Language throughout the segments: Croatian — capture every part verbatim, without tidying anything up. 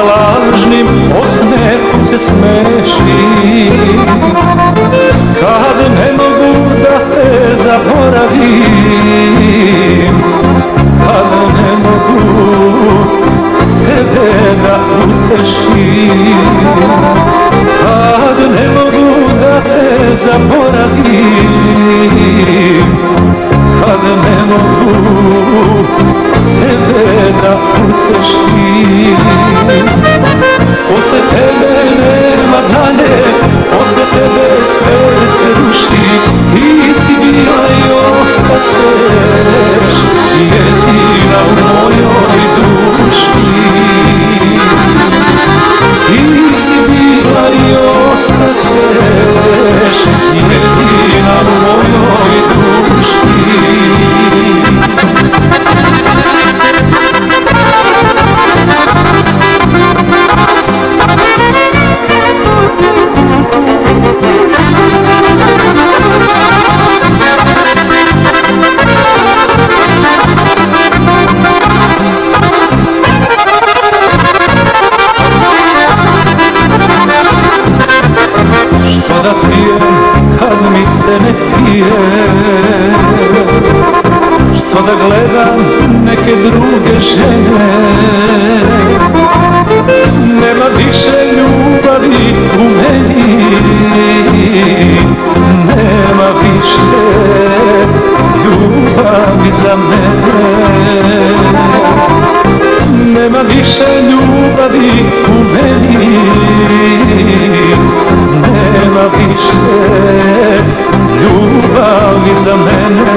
lažnim osmehom se smeši, kad ne mogu da te zaboravim, kad ne mogu sebe da utešim, kad ne mogu da te zaboravim, kad ne mogu sebe da utešim. Posle tebe nema dalje, posle tebe sve se ruši, ti si bila i ostaćeš jedina u mojoj duši. Ti si bila i ostaćeš jedina u mojoj duši. Što da pijem kad mi se ne pije, što da gledam neke druge žene, nema više ljubavi u meni, nema više ljubavi za mene, nema više ljubavi u meni, nema više ljubavi za mene.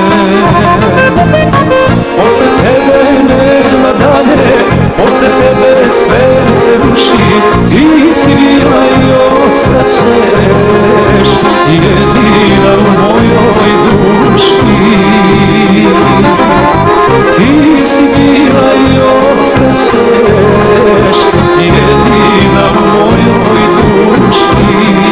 Posle tebe nema dalje, posle tebe sve se ruši, ti si bila i ostaćeš jedina u mojoj duši. Ti si bila i ostaćeš jedina u mojoj duši.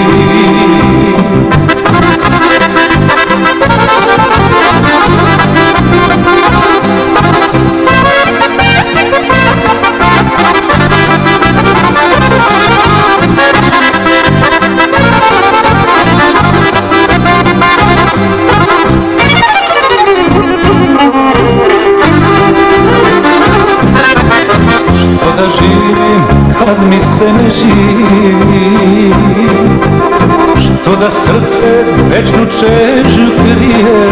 Da živim kad mi se ne živi, što da srce večnu čežnju krije,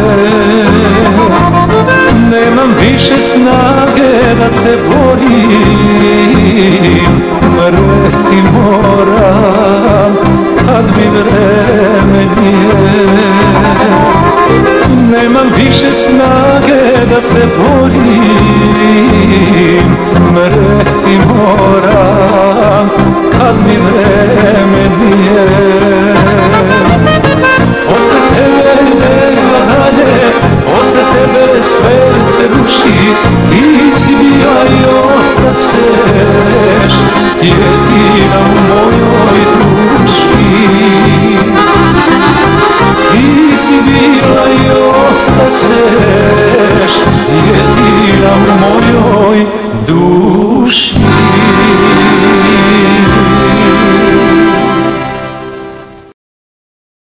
nemam više snage da se borim, mreti moram kad mi vreme nije, nemam više snage da se borim, mreti moram kad mi vreme nije.